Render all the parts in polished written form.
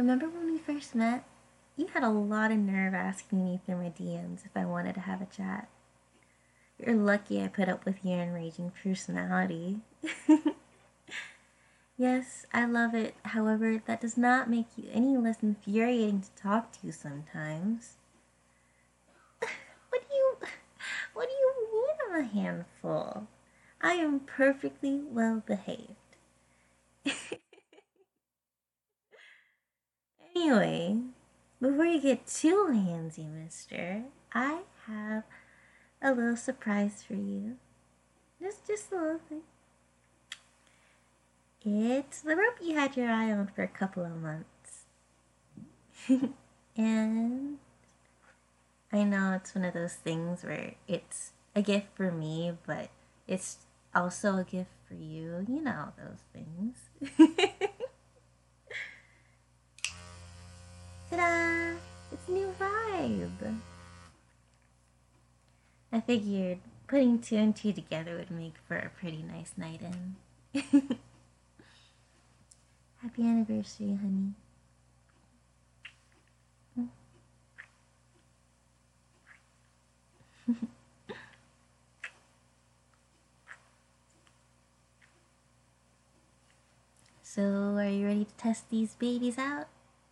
Remember when we first met? You had a lot of nerve asking me through my DMs if I wanted to have a chat. You're lucky I put up with your enraging personality. Yes, I love it. However, that does not make you any less infuriating to talk to sometimes. What do you what do you mean I'm a handful? I am perfectly well behaved. Anyway, before you get too handsy, mister, I have a little surprise for you. Just a little thing. It's the rope you had your eye on for a couple of months. And I know it's one of those things where it's a gift for me, but it's also a gift for you. You know those things. Ta-da! It's a new vibe. I figured putting two and two together would make for a pretty nice night in. Happy anniversary, honey. So, are you ready to test these babies out?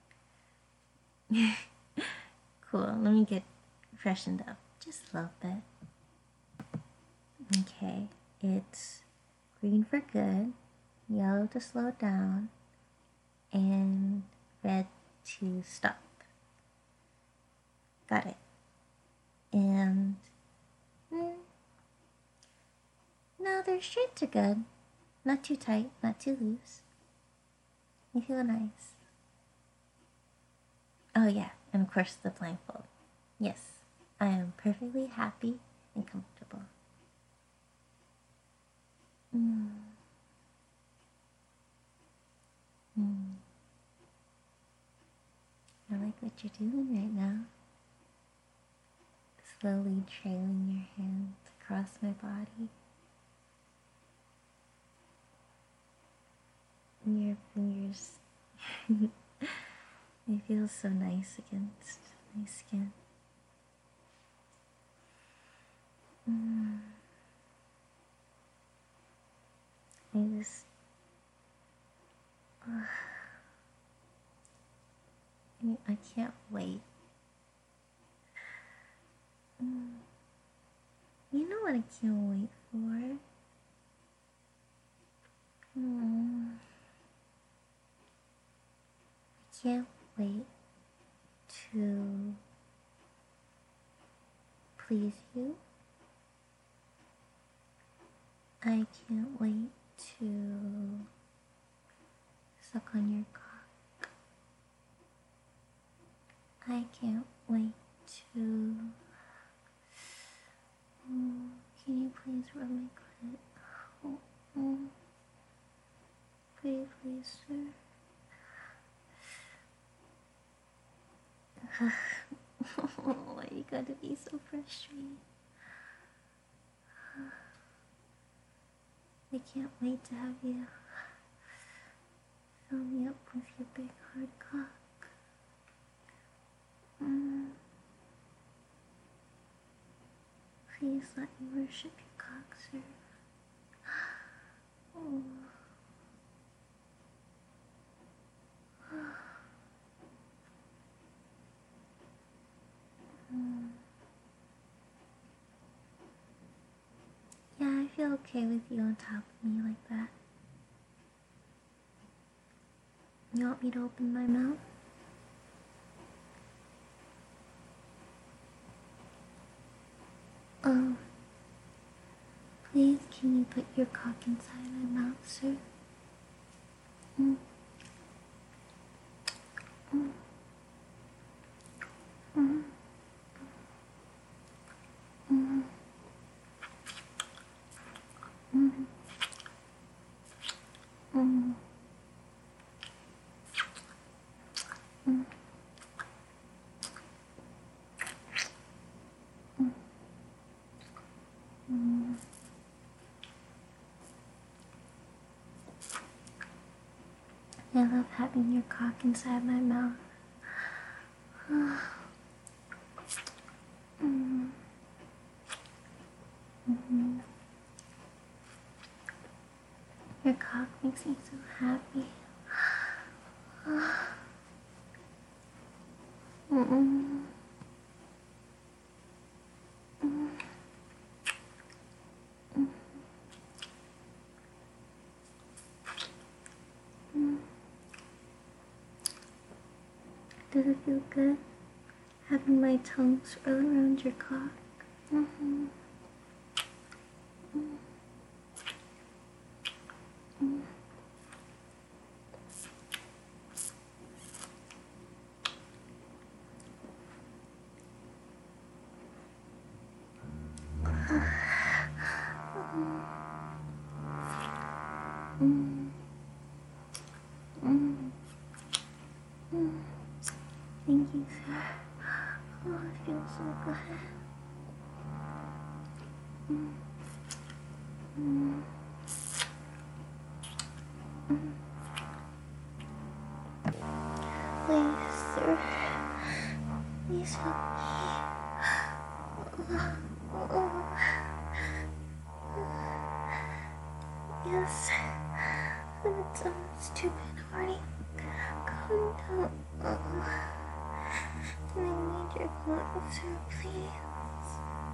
Cool, let me get freshened up just a little bit. Okay, it's green for good, yellow to slow down, and red to stop. Got it. And no, they're straight to good. Not too tight, not too loose. You feel nice. Oh yeah, and of course the blindfold. Yes, I am perfectly happy and comfortable. I like what you're doing right now. Slowly trailing your hands across my body. And your fingers. It feels so nice against my skin. I just... I can't wait. You know what I can't wait for? I can't wait to please you. I can't wait to suck on your cock. I can't wait to... can you please rub my clit? Pretty please, sir. Why you gotta be so frustrated? I can't wait to have you fill me up with your big hard cock. Please let me worship your cock, sir. Yeah, I feel okay with you on top of me like that. You want me to open my mouth? Oh, please can you put your cock inside my mouth, sir? I love having your cock inside my mouth. Your cock makes me so happy. Does it feel good having my tongue swirl around your cock? Thank you, sir. Oh, it feels so good. Please, sir. Please help me. Yes. It's stupid, Hardy. Calm down. I need your gun, sir, please.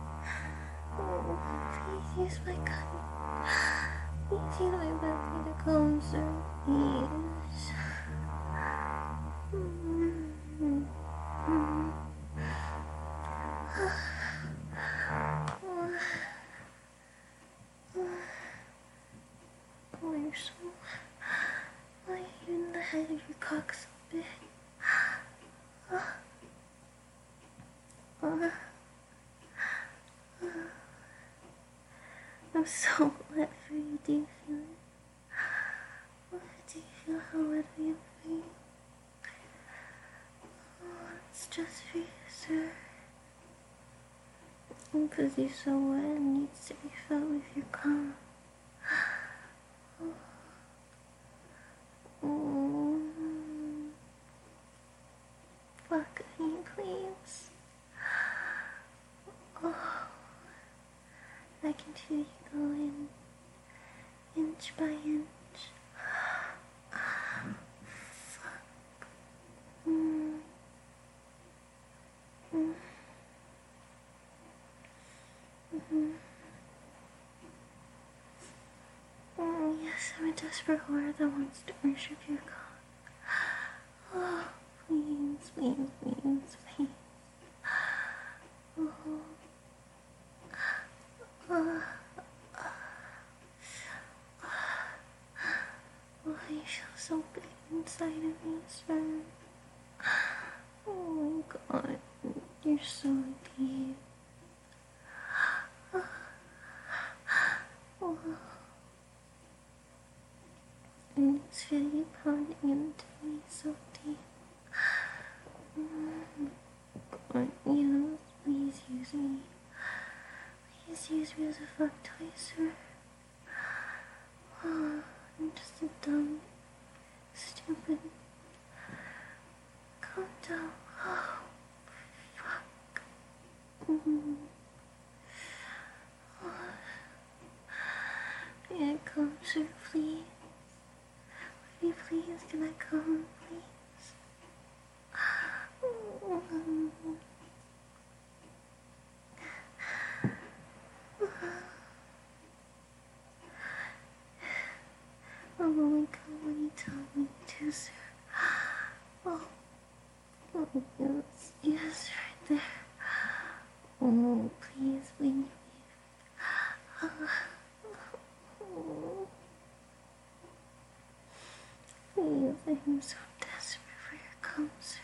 Please use my gun. Please use my gun to calm, sir. Please. Why are you in the head of your cock so big? I'm so wet for you. Do you feel it? Do you feel how wet I am for you? It's just for you, sir. Because you're so wet, it needs to be filled with your cum. Fuck me, please. I can feel you go in, inch by inch. Fuck. Yes, I'm a desperate whore that wants to worship your cock. Oh, please, please, please, please. Oh, you feel so big inside of me, sir. Oh my god, you're so deep. And it's feel you pounding into me so deep. God, yes, please use me. Please use me as a fuck toy, sir. Oh, I'm just a dumb, stupid. Calm down. Oh, fuck. Can I come, sir, please? Will you please, can I come, please? Oh my god, when you tell me to, sir. Oh, yes, yes, right there. Oh, please, please, please, I'm so desperate for your cum, sir.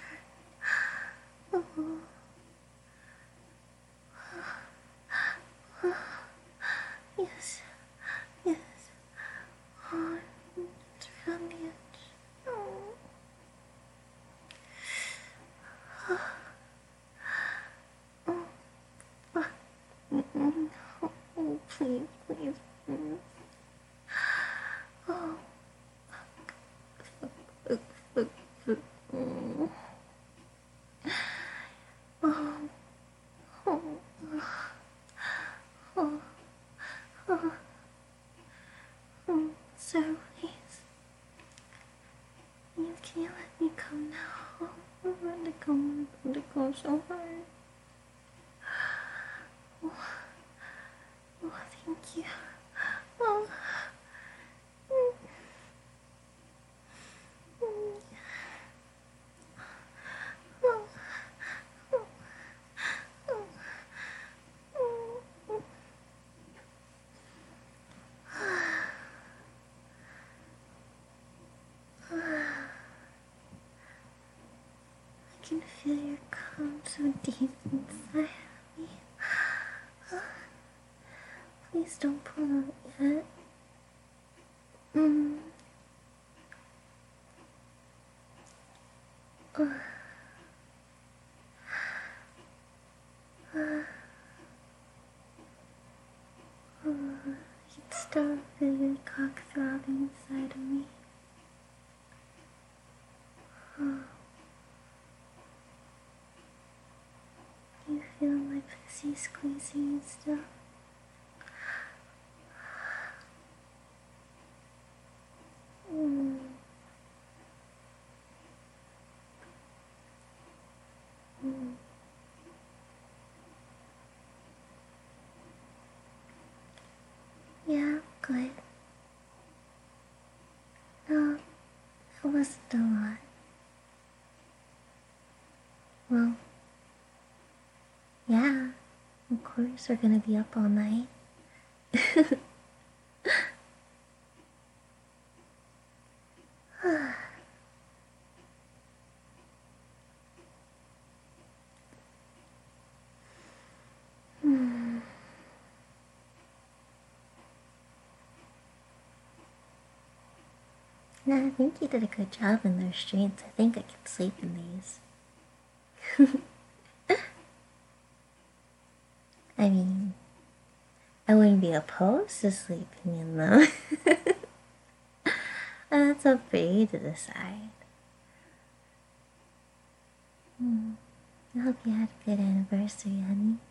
Yes, yes. Oh, it's right on the edge. Oh, please, please, please. Oh, fuck. can you let me come now? I want to go so hard. Oh, oh, thank you. Oh. I can feel your calm so deep inside of me. Please don't pull out yet. I can still feel your cock throbbing inside of me. You feel my pussy squeezing and stuff. Yeah, good. No, that wasn't a lot. Well, yeah, of course we're gonna be up all night. No, I think you did a good job in those streets. I think I could sleep in these. I mean, I wouldn't be opposed to sleeping in them. That's up for you to decide. I hope you had a good anniversary, honey.